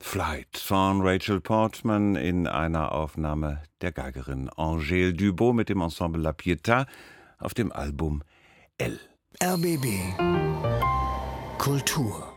Flight von Rachel Portman in einer Aufnahme der Geigerin Angèle Dubot mit dem Ensemble La Pietà auf dem Album L. RBB Kultur.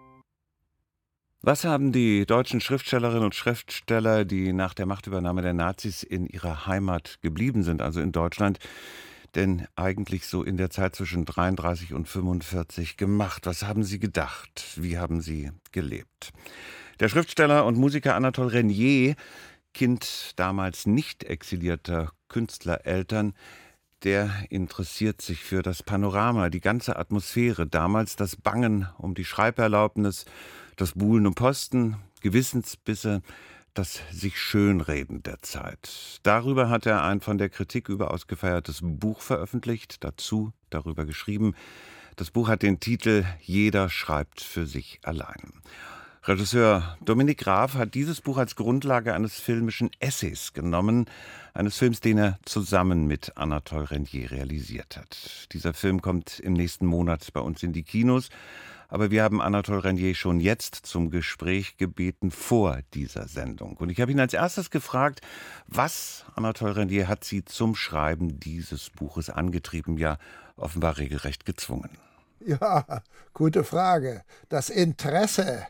Was haben die deutschen Schriftstellerinnen und Schriftsteller, die nach der Machtübernahme der Nazis in ihrer Heimat geblieben sind, also in Deutschland, denn eigentlich so in der Zeit zwischen 33 und 45 gemacht? Was haben sie gedacht? Wie haben sie gelebt? Der Schriftsteller und Musiker Anatole Renier, Kind damals nicht exilierter Künstlereltern, der interessiert sich für das Panorama, die ganze Atmosphäre, damals das Bangen um die Schreiberlaubnis, das Buhlen um Posten, Gewissensbisse, das sich Schönreden der Zeit. Darüber hat er ein von der Kritik überaus gefeiertes Buch veröffentlicht, dazu darüber geschrieben. Das Buch hat den Titel »Jeder schreibt für sich allein«. Regisseur Dominik Graf hat dieses Buch als Grundlage eines filmischen Essays genommen, eines Films, den er zusammen mit Anatole Renier realisiert hat. Dieser Film kommt im nächsten Monat bei uns in die Kinos, aber wir haben Anatole Renier schon jetzt zum Gespräch gebeten vor dieser Sendung. Und ich habe ihn als erstes gefragt, was, Anatole Renier, hat Sie zum Schreiben dieses Buches angetrieben, ja offenbar regelrecht gezwungen? Ja, gute Frage. Das Interesse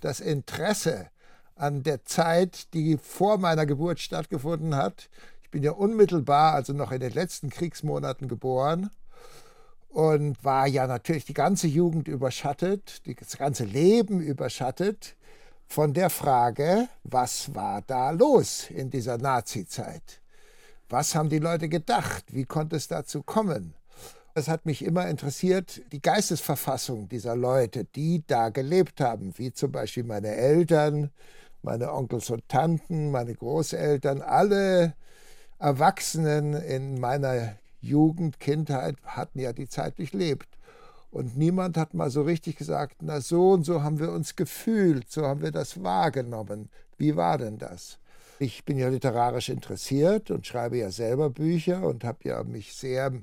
an der Zeit, die vor meiner Geburt stattgefunden hat. Ich bin ja unmittelbar, also noch in den letzten Kriegsmonaten geboren und war ja natürlich die ganze Jugend überschattet, das ganze Leben überschattet von der Frage, was war da los in dieser Nazi-Zeit? Was haben die Leute gedacht? Wie konnte es dazu kommen? Es hat mich immer interessiert, die Geistesverfassung dieser Leute, die da gelebt haben, wie zum Beispiel meine Eltern, meine Onkels und Tanten, meine Großeltern, alle Erwachsenen in meiner Jugend, Kindheit hatten ja die Zeit durchlebt. Und niemand hat mal so richtig gesagt, na so und so haben wir uns gefühlt, so haben wir das wahrgenommen. Wie war denn das? Ich bin ja literarisch interessiert und schreibe ja selber Bücher und habe ja mich sehr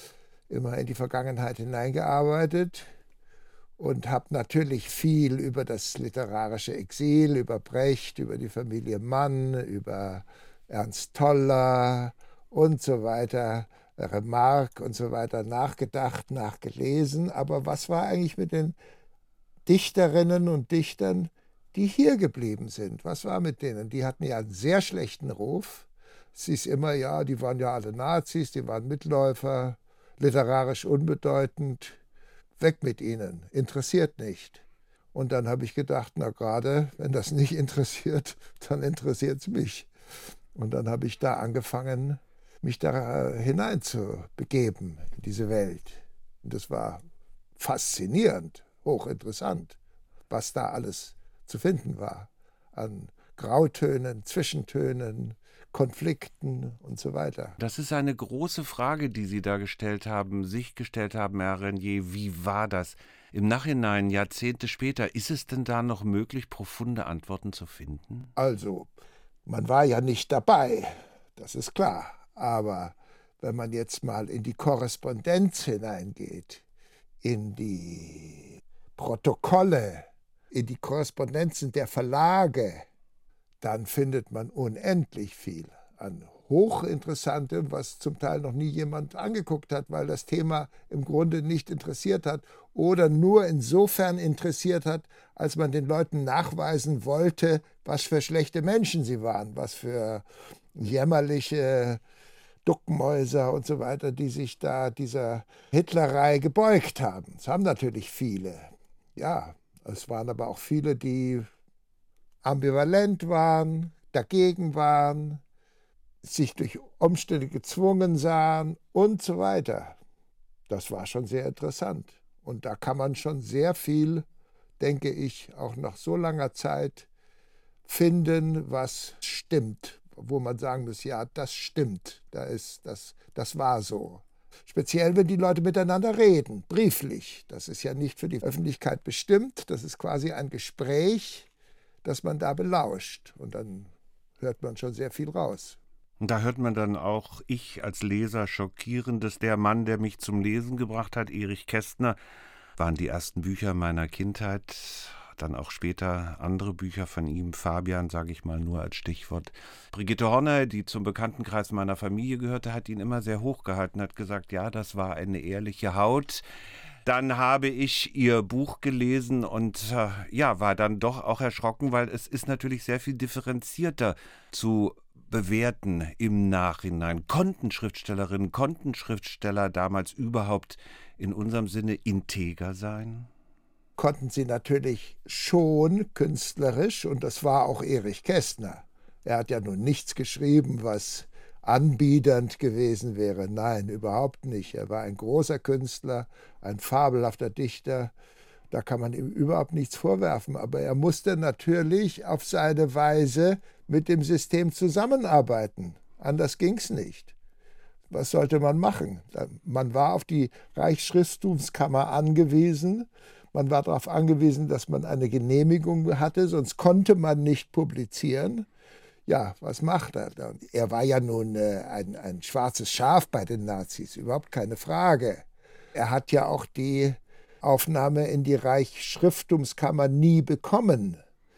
immer in die Vergangenheit hineingearbeitet und habe natürlich viel über das literarische Exil, über Brecht, über die Familie Mann, über Ernst Toller und so weiter, Remarque und so weiter nachgedacht, nachgelesen. Aber was war eigentlich mit den Dichterinnen und Dichtern, die hier geblieben sind? Was war mit denen? Die hatten ja einen sehr schlechten Ruf. Es ist immer, ja, die waren ja alle Nazis, die waren Mitläufer, literarisch unbedeutend, weg mit ihnen, interessiert nicht. Und dann habe ich gedacht, na gerade, wenn das nicht interessiert, dann interessiert es mich. Und dann habe ich da angefangen, mich da hineinzubegeben in diese Welt. Und das war faszinierend, hochinteressant, was da alles zu finden war an Grautönen, Zwischentönen, Konflikten und so weiter. Das ist eine große Frage, die Sie da gestellt haben, sich gestellt haben, Herr Renier. Wie war das? Im Nachhinein, Jahrzehnte später, ist es denn da noch möglich, profunde Antworten zu finden? Also, man war ja nicht dabei, das ist klar. Aber wenn man jetzt mal in die Korrespondenz hineingeht, in die Protokolle, in die Korrespondenzen der Verlage, dann findet man unendlich viel an Hochinteressantem, was zum Teil noch nie jemand angeguckt hat, weil das Thema im Grunde nicht interessiert hat oder nur insofern interessiert hat, als man den Leuten nachweisen wollte, was für schlechte Menschen sie waren, was für jämmerliche Duckmäuser und so weiter, die sich da dieser Hitlerei gebeugt haben. Es haben natürlich viele. Ja, es waren aber auch viele, die ambivalent waren, dagegen waren, sich durch Umstände gezwungen sahen und so weiter. Das war schon sehr interessant. Und da kann man schon sehr viel, denke ich, auch nach so langer Zeit finden, was stimmt, wo man sagen muss, ja, das stimmt, das war so. Speziell, wenn die Leute miteinander reden, brieflich. Das ist ja nicht für die Öffentlichkeit bestimmt, das ist quasi ein Gespräch, das man da belauscht. Und dann hört man schon sehr viel raus. Und da hört man dann auch, ich als Leser, Schockierendes. Der Mann, der mich zum Lesen gebracht hat, Erich Kästner, waren die ersten Bücher meiner Kindheit. dann auch später andere Bücher von ihm, Fabian, sage ich mal nur als Stichwort. Brigitte Horner, die zum Bekanntenkreis meiner Familie gehörte, hat ihn immer sehr hochgehalten, hat gesagt, ja, das war eine ehrliche Haut. Dann habe ich ihr Buch gelesen und ja, war dann doch auch erschrocken, weil es ist natürlich sehr viel differenzierter zu bewerten im Nachhinein. Konnten Schriftstellerinnen, konnten Schriftsteller damals überhaupt in unserem Sinne integer sein? Konnten sie natürlich schon künstlerisch, und das war auch Erich Kästner. Er hat ja nun nichts geschrieben, was anbiedernd gewesen wäre. Nein, überhaupt nicht. Er war ein großer Künstler, ein fabelhafter Dichter. Da kann man ihm überhaupt nichts vorwerfen. Aber er musste natürlich auf seine Weise mit dem System zusammenarbeiten. Anders ging es nicht. Was sollte man machen? Man war auf die Reichsschrifttumskammer angewiesen. Man war darauf angewiesen, dass man eine Genehmigung hatte, sonst konnte man nicht publizieren. Ja, was macht er? Er war ja nun ein schwarzes Schaf bei den Nazis, überhaupt keine Frage. Er hat ja auch die Aufnahme in die Reichsschrifttumskammer nie bekommen.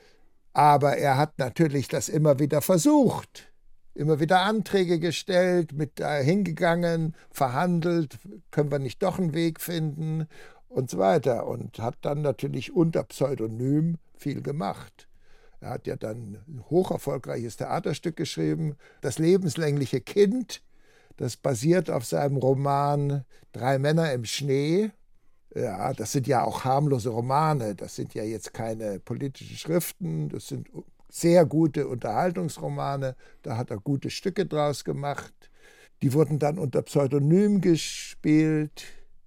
Aber er hat natürlich das immer wieder versucht, immer wieder Anträge gestellt, mit hingegangen, verhandelt, können wir nicht doch einen Weg finden und so weiter. Und hat dann natürlich unter Pseudonym viel gemacht. Er hat ja dann ein hocherfolgreiches Theaterstück geschrieben, Das lebenslängliche Kind. Das basiert auf seinem Roman Drei Männer im Schnee. Ja, das sind ja auch harmlose Romane. Das sind ja jetzt keine politischen Schriften. Das sind sehr gute Unterhaltungsromane. Da hat er gute Stücke draus gemacht. Die wurden dann unter Pseudonym gespielt.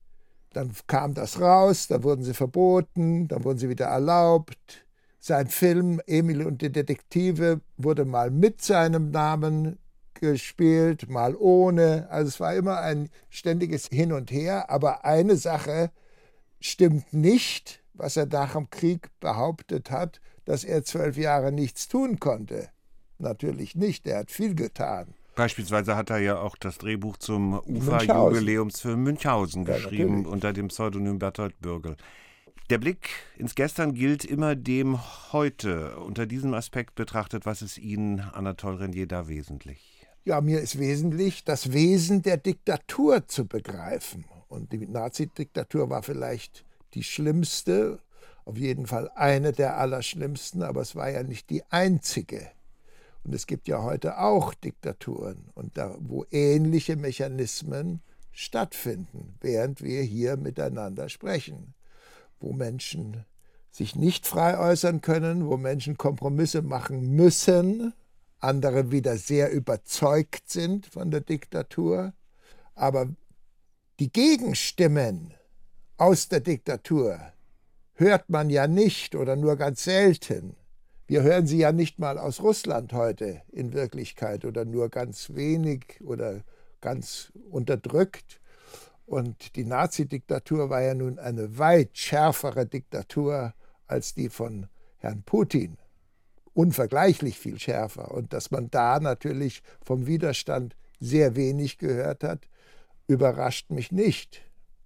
Dann kam das raus, dann wurden sie verboten, dann wurden sie wieder erlaubt. Sein Film Emil und die Detektive wurde mal mit seinem Namen gespielt, mal ohne. Also es war immer ein ständiges Hin und Her. Aber eine Sache stimmt nicht, was er nach dem Krieg behauptet hat, dass er 12 Jahre nichts tun konnte. Natürlich nicht, er hat viel getan. Beispielsweise hat er ja auch das Drehbuch zum Ufa-Jubiläumsfilm Münchhausen geschrieben, ja, unter dem Pseudonym Bertolt Bürgel. Der Blick ins Gestern gilt immer dem Heute. Unter diesem Aspekt betrachtet, was ist Ihnen, Anatole Renier, da wesentlich? Ja, mir ist wesentlich, das Wesen der Diktatur zu begreifen. Und die Nazi-Diktatur war vielleicht die schlimmste, auf jeden Fall eine der allerschlimmsten, aber es war ja nicht die einzige. Und es gibt ja heute auch Diktaturen, und da, wo ähnliche Mechanismen stattfinden, während wir hier miteinander sprechen, wo Menschen sich nicht frei äußern können, wo Menschen Kompromisse machen müssen, andere wieder sehr überzeugt sind von der Diktatur. Aber die Gegenstimmen aus der Diktatur hört man ja nicht oder nur ganz selten. Wir hören sie ja nicht mal aus Russland heute in Wirklichkeit oder nur ganz wenig oder ganz unterdrückt. Und die Nazi-Diktatur war ja nun eine weit schärfere Diktatur als die von Herrn Putin. Unvergleichlich viel schärfer. Und dass man da natürlich vom Widerstand sehr wenig gehört hat, überrascht mich nicht.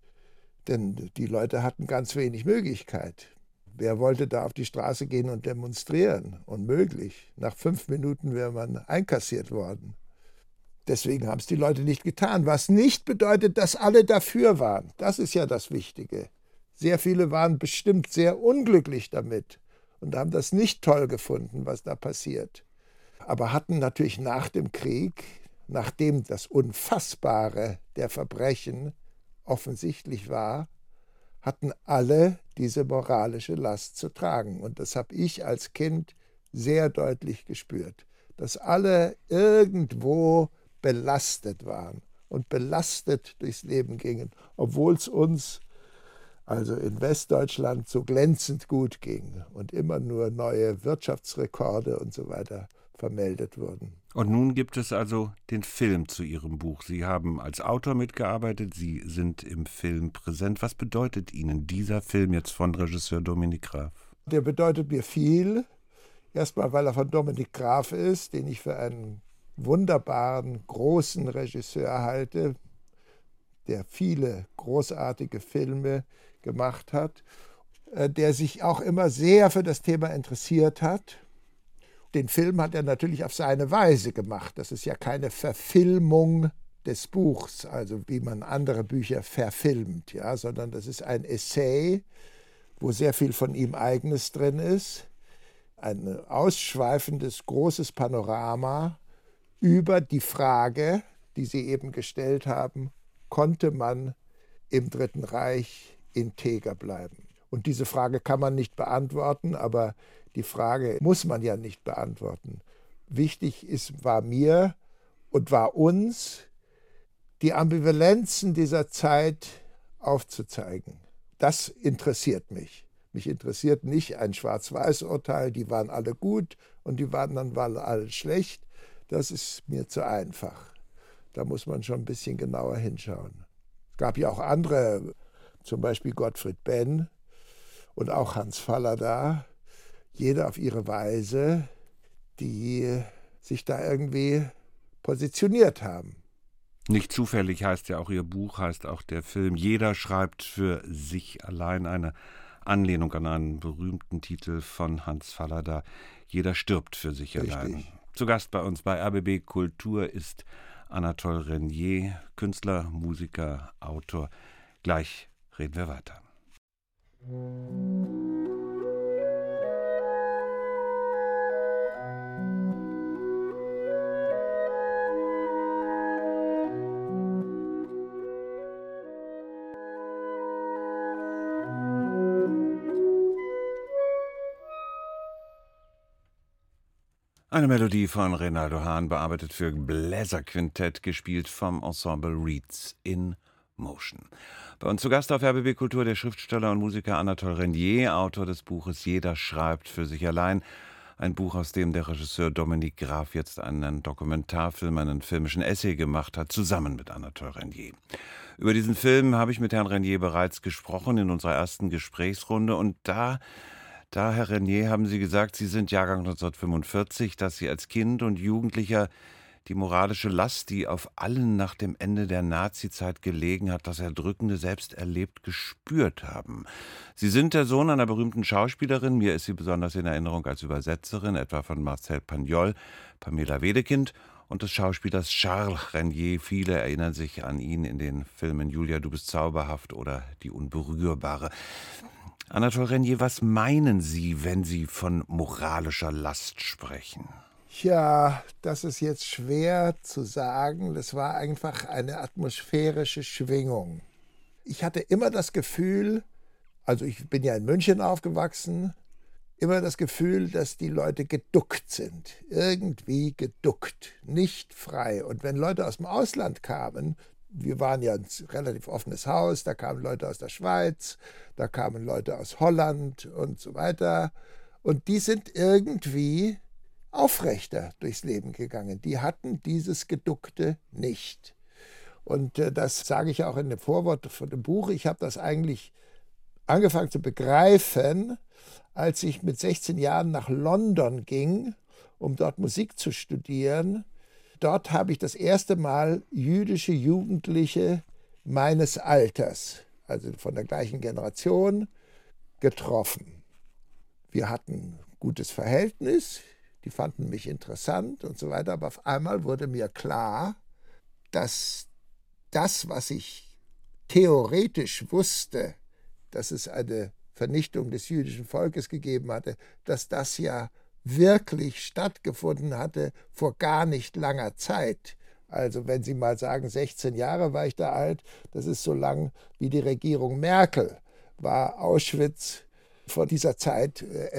Denn die Leute hatten ganz wenig Möglichkeit. Wer wollte da auf die Straße gehen und demonstrieren? Unmöglich. Nach 5 Minuten wäre man einkassiert worden. Deswegen haben es die Leute nicht getan. Was nicht bedeutet, dass alle dafür waren. Das ist ja das Wichtige. Sehr viele waren bestimmt sehr unglücklich damit und haben das nicht toll gefunden, was da passiert. Aber hatten natürlich nach dem Krieg, nachdem das Unfassbare der Verbrechen offensichtlich war, hatten alle diese moralische Last zu tragen. Und das habe ich als Kind sehr deutlich gespürt, dass alle irgendwo belastet waren und belastet durchs Leben gingen, obwohl es uns also in Westdeutschland so glänzend gut ging und immer nur neue Wirtschaftsrekorde und so weiter vermeldet wurden. Und nun gibt es also den Film zu Ihrem Buch. Sie haben als Autor mitgearbeitet, Sie sind im Film präsent. Was bedeutet Ihnen dieser Film jetzt von Regisseur Dominik Graf? Der bedeutet mir viel. Erstmal, weil er von Dominik Graf ist, den ich für einen wunderbaren, großen Regisseur halte, der viele großartige Filme gemacht hat. der sich auch immer sehr für das Thema interessiert hat. Den Film hat er natürlich auf seine Weise gemacht. Das ist ja keine Verfilmung des Buchs, also wie man andere Bücher verfilmt, ja, sondern das ist ein Essay, wo sehr viel von ihm Eigenes drin ist. Ein ausschweifendes, großes Panorama über die Frage, die Sie eben gestellt haben, konnte man im Dritten Reich integer bleiben? Und diese Frage kann man nicht beantworten, aber die Frage muss man ja nicht beantworten. Wichtig war mir und war uns, die Ambivalenzen dieser Zeit aufzuzeigen. Das interessiert mich. Mich interessiert nicht ein Schwarz-Weiß-Urteil, die waren alle gut und die waren alle schlecht. Das ist mir zu einfach. Da muss man schon ein bisschen genauer hinschauen. Es gab ja auch andere, zum Beispiel Gottfried Benn und auch Hans Fallada, jeder auf ihre Weise, die sich da irgendwie positioniert haben. Nicht zufällig heißt ja auch Ihr Buch, heißt auch der Film Jeder schreibt für sich allein, eine Anlehnung an einen berühmten Titel von Hans Fallada, Jeder stirbt für sich allein. Zu Gast bei uns bei RBB Kultur ist Anatole Renier, Künstler, Musiker, Autor. Gleich reden wir weiter. Eine Melodie von Reynaldo Hahn, bearbeitet für Bläserquintett, gespielt vom Ensemble Reeds in Motion. Bei uns zu Gast auf RBB Kultur der Schriftsteller und Musiker Anatole Renier, Autor des Buches Jeder schreibt für sich allein. Ein Buch, aus dem der Regisseur Dominik Graf jetzt einen Dokumentarfilm, einen filmischen Essay gemacht hat, zusammen mit Anatole Renier. Über diesen Film habe ich mit Herrn Renier bereits gesprochen in unserer ersten Gesprächsrunde und da, Herr Renier, haben Sie gesagt, Sie sind Jahrgang 1945, dass Sie als Kind und Jugendlicher die moralische Last, die auf allen nach dem Ende der Nazizeit gelegen hat, das Erdrückende selbst erlebt gespürt haben. Sie sind der Sohn einer berühmten Schauspielerin. Mir ist sie besonders in Erinnerung als Übersetzerin, etwa von Marcel Pagnol, Pamela Wedekind, und des Schauspielers Charles Renier. Viele erinnern sich an ihn in den Filmen Julia, du bist zauberhaft oder Die Unberührbare. Anatole Renier, was meinen Sie, wenn Sie von moralischer Last sprechen? Ja, das ist jetzt schwer zu sagen. Das war einfach eine atmosphärische Schwingung. Ich hatte immer das Gefühl, also ich bin ja in München aufgewachsen, immer das Gefühl, dass die Leute geduckt sind. Irgendwie geduckt, nicht frei. Und wenn Leute aus dem Ausland kamen, wir waren ja ein relativ offenes Haus, da kamen Leute aus der Schweiz, da kamen Leute aus Holland und so weiter. Und die sind irgendwie aufrechter durchs Leben gegangen. Die hatten dieses Geduckte nicht. Und das sage ich auch in dem Vorwort von dem Buch. Ich habe das eigentlich angefangen zu begreifen, als ich mit 16 Jahren nach London ging, um dort Musik zu studieren. Dort habe ich das erste Mal jüdische Jugendliche meines Alters, also von der gleichen Generation, getroffen. Wir hatten ein gutes Verhältnis, die fanden mich interessant und so weiter, aber auf einmal wurde mir klar, dass das, was ich theoretisch wusste, dass es eine Vernichtung des jüdischen Volkes gegeben hatte, dass das ja wirklich stattgefunden hatte vor gar nicht langer Zeit. Also wenn Sie mal sagen, 16 Jahre war ich da alt, das ist so lang wie die Regierung Merkel, war Auschwitz von dieser Zeit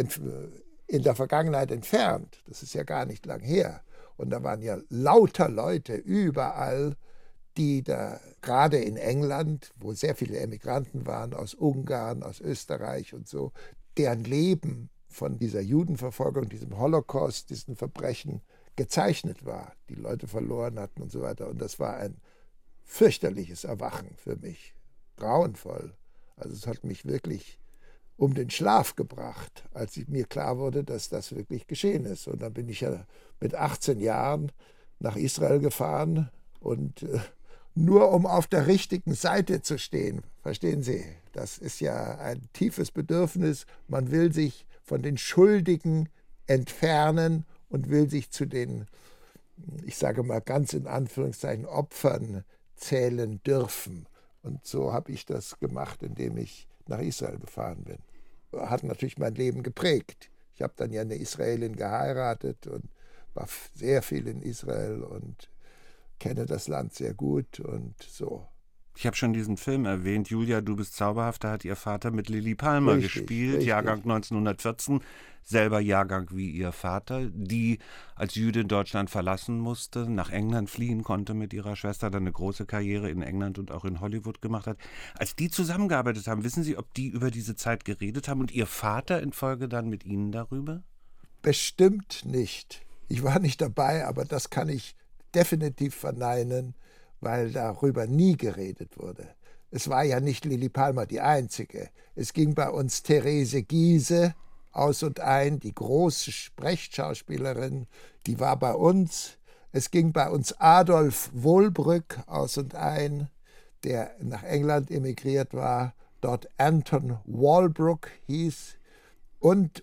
in der Vergangenheit entfernt. Das ist ja gar nicht lang her. Und da waren ja lauter Leute überall, die da gerade in England, wo sehr viele Emigranten waren, aus Ungarn, aus Österreich und so, deren Leben von dieser Judenverfolgung, diesem Holocaust, diesen Verbrechen gezeichnet war, die Leute verloren hatten und so weiter. Und das war ein fürchterliches Erwachen für mich, grauenvoll. Also es hat mich wirklich um den Schlaf gebracht, als mir klar wurde, dass das wirklich geschehen ist. Und dann bin ich ja mit 18 Jahren nach Israel gefahren und nur um auf der richtigen Seite zu stehen. Verstehen Sie? Das ist ja ein tiefes Bedürfnis. Man will sich von den Schuldigen entfernen und will sich zu den, ich sage mal ganz in Anführungszeichen, Opfern zählen dürfen. Und so habe ich das gemacht, indem ich nach Israel gefahren bin. Hat natürlich mein Leben geprägt. Ich habe dann ja eine Israelin geheiratet und war sehr viel in Israel und kenne das Land sehr gut und so. Ich habe schon diesen Film erwähnt, Julia, du bist zauberhaft, da hat ihr Vater mit Lilli Palmer gespielt, richtig. Jahrgang 1914, selber Jahrgang wie ihr Vater, die als Jüdin Deutschland verlassen musste, nach England fliehen konnte mit ihrer Schwester, dann eine große Karriere in England und auch in Hollywood gemacht hat. Als die zusammengearbeitet haben, wissen Sie, ob die über diese Zeit geredet haben und ihr Vater in Folge dann mit Ihnen darüber? Bestimmt nicht. Ich war nicht dabei, aber das kann ich definitiv verneinen, weil darüber nie geredet wurde. Es war ja nicht Lilli Palmer die einzige. Es ging bei uns Therese Giehse aus und ein, die große Sprechschauspielerin, die war bei uns. Es ging bei uns Adolf Wohlbrück aus und ein, der nach England emigriert war, dort Anton Walbrook hieß und.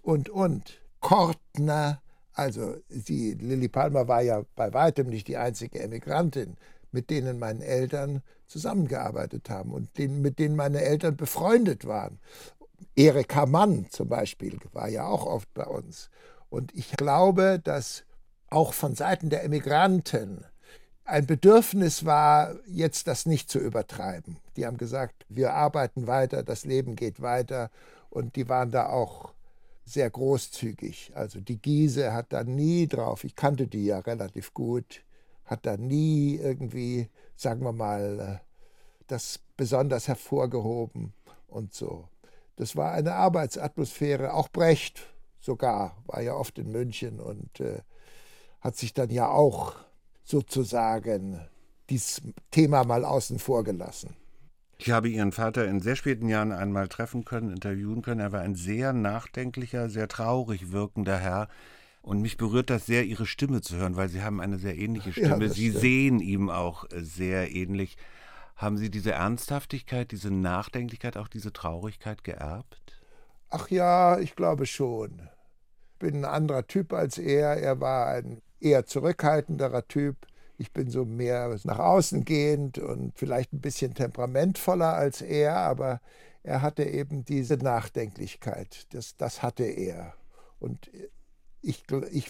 Kortner, also Lilli Palmer war ja bei weitem nicht die einzige Emigrantin, mit denen meine Eltern zusammengearbeitet haben und mit denen meine Eltern befreundet waren. Erika Mann zum Beispiel war ja auch oft bei uns. Und ich glaube, dass auch von Seiten der Emigranten ein Bedürfnis war, jetzt das nicht zu übertreiben. Die haben gesagt, wir arbeiten weiter, das Leben geht weiter. Und die waren da auch sehr großzügig. Also die Giehse hat da nie drauf, ich kannte die ja relativ gut, hat da nie irgendwie, sagen wir mal, das besonders hervorgehoben und so. Das war eine Arbeitsatmosphäre, auch Brecht sogar, war ja oft in München und hat sich dann ja auch sozusagen dieses Thema mal außen vor gelassen. Ich habe Ihren Vater in sehr späten Jahren einmal treffen können, interviewen können. Er war ein sehr nachdenklicher, sehr traurig wirkender Herr. Und mich berührt das sehr, Ihre Stimme zu hören, weil Sie haben eine sehr ähnliche Stimme. Ja, Sie sehen ihm auch sehr ähnlich. Haben Sie diese Ernsthaftigkeit, diese Nachdenklichkeit, auch diese Traurigkeit geerbt? Ach ja, ich glaube schon. Ich bin ein anderer Typ als er. Er war ein eher zurückhaltenderer Typ. Ich bin so mehr nach außen gehend und vielleicht ein bisschen temperamentvoller als er, aber er hatte eben diese Nachdenklichkeit. Das hatte er. Und ich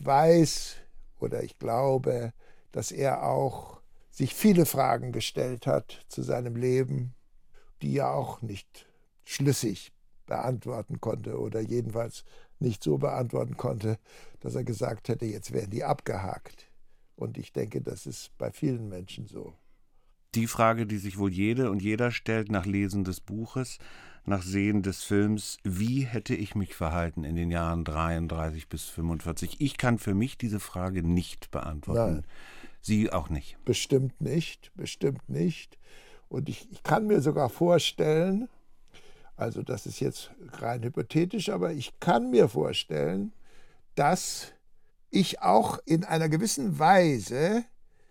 weiß oder ich glaube, dass er auch sich viele Fragen gestellt hat zu seinem Leben, die er auch nicht schlüssig beantworten konnte oder jedenfalls nicht so beantworten konnte, dass er gesagt hätte, jetzt werden die abgehakt. Und ich denke, das ist bei vielen Menschen so. Die Frage, die sich wohl jede und jeder stellt nach Lesen des Buches, nach Sehen des Films, wie hätte ich mich verhalten in den Jahren 33 bis 45? Ich kann für mich diese Frage nicht beantworten. Nein. Sie auch nicht? Bestimmt nicht, bestimmt nicht. Und ich kann mir sogar vorstellen, also das ist jetzt rein hypothetisch, aber ich kann mir vorstellen, dass ich auch in einer gewissen Weise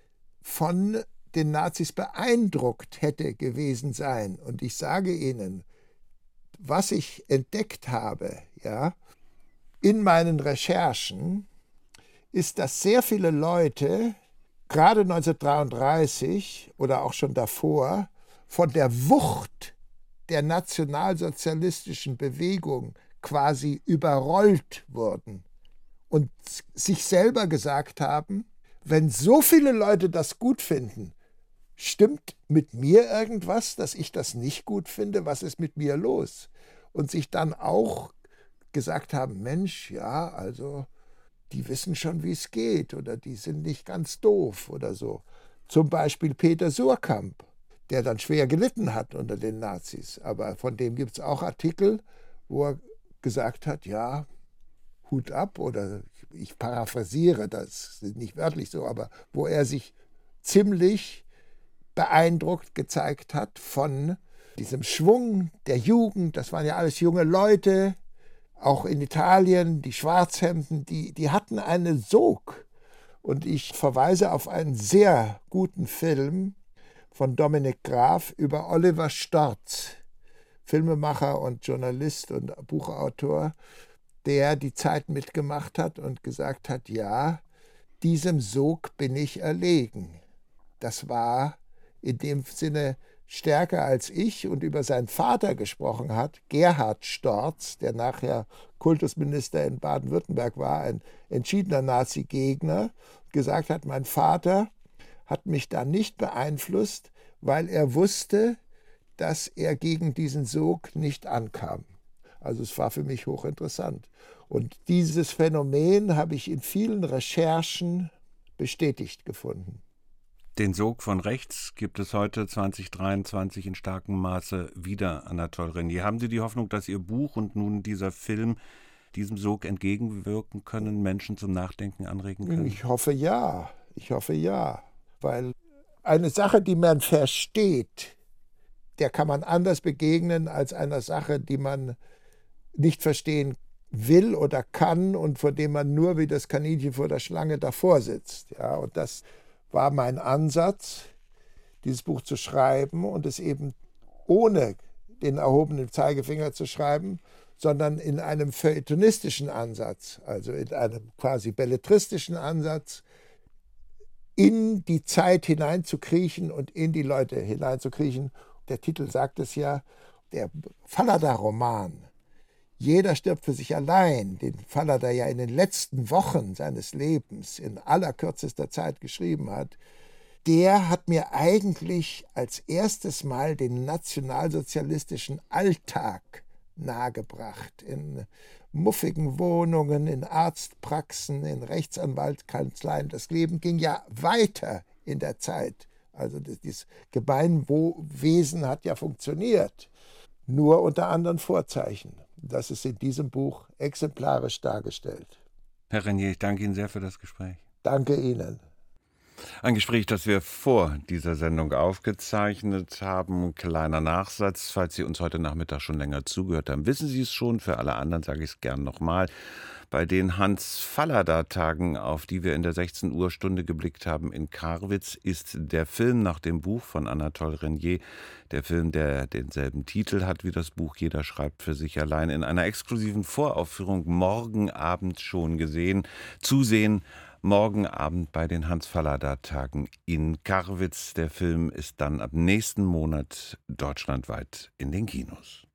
von den Nazis beeindruckt hätte gewesen sein. Und ich sage Ihnen, was ich entdeckt habe, ja, in meinen Recherchen, ist, dass sehr viele Leute, gerade 1933 oder auch schon davor, von der Wucht der nationalsozialistischen Bewegung quasi überrollt wurden und sich selber gesagt haben, wenn so viele Leute das gut finden, stimmt mit mir irgendwas, dass ich das nicht gut finde? Was ist mit mir los? Und sich dann auch gesagt haben, Mensch, ja, also die wissen schon, wie es geht oder die sind nicht ganz doof oder so. Zum Beispiel Peter Suhrkamp, der dann schwer gelitten hat unter den Nazis. Aber von dem gibt es auch Artikel, wo er gesagt hat, ja, Hut ab, oder ich paraphrasiere das nicht wörtlich so, aber wo er sich ziemlich beeindruckt gezeigt hat von diesem Schwung der Jugend. Das waren ja alles junge Leute, auch in Italien, die Schwarzhemden, die hatten einen Sog. Und ich verweise auf einen sehr guten Film von Dominik Graf über Oliver Storz, Filmemacher und Journalist und Buchautor, der die Zeit mitgemacht hat und gesagt hat, ja, diesem Sog bin ich erlegen. Das war in dem Sinne stärker als ich, und über seinen Vater gesprochen hat, Gerhard Storz, der nachher Kultusminister in Baden-Württemberg war, ein entschiedener Nazi-Gegner, gesagt hat, mein Vater hat mich da nicht beeinflusst, weil er wusste, dass er gegen diesen Sog nicht ankam. Also es war für mich hochinteressant. Und dieses Phänomen habe ich in vielen Recherchen bestätigt gefunden. Den Sog von rechts gibt es heute 2023 in starkem Maße wieder, Anatole Renier. Haben Sie die Hoffnung, dass Ihr Buch und nun dieser Film diesem Sog entgegenwirken können, Menschen zum Nachdenken anregen können? Ich hoffe ja. Ich hoffe ja. Weil eine Sache, die man versteht, der kann man anders begegnen als einer Sache, die man nicht verstehen will oder kann und vor dem man nur wie das Kaninchen vor der Schlange davor sitzt. Ja, und das war mein Ansatz, dieses Buch zu schreiben und es eben ohne den erhobenen Zeigefinger zu schreiben, sondern in einem feuilletonistischen Ansatz, also in einem quasi belletristischen Ansatz, in die Zeit hineinzukriechen und in die Leute hineinzukriechen. Der Titel sagt es ja, der Fallada-Roman, Jeder stirbt für sich allein, den Fallada ja in den letzten Wochen seines Lebens in allerkürzester Zeit geschrieben hat, der hat mir eigentlich als erstes Mal den nationalsozialistischen Alltag nahegebracht. In muffigen Wohnungen, in Arztpraxen, in Rechtsanwaltskanzleien. Das Leben ging ja weiter in der Zeit. Also dieses Gemeinwesen hat ja funktioniert, nur unter anderen Vorzeichen. Das ist in diesem Buch exemplarisch dargestellt. Herr Renier, ich danke Ihnen sehr für das Gespräch. Danke Ihnen. Ein Gespräch, das wir vor dieser Sendung aufgezeichnet haben. Kleiner Nachsatz, falls Sie uns heute Nachmittag schon länger zugehört haben, wissen Sie es schon. Für alle anderen sage ich es gern nochmal. Bei den Hans-Fallada-Tagen, auf die wir in der 16 Uhr Stunde geblickt haben in Karwitz, ist der Film nach dem Buch von Anatole Renier, der Film, der denselben Titel hat wie das Buch Jeder schreibt für sich allein, in einer exklusiven Voraufführung morgen Abend schon zu sehen, morgen Abend bei den Hans-Fallada-Tagen in Karwitz. Der Film ist dann ab nächsten Monat deutschlandweit in den Kinos.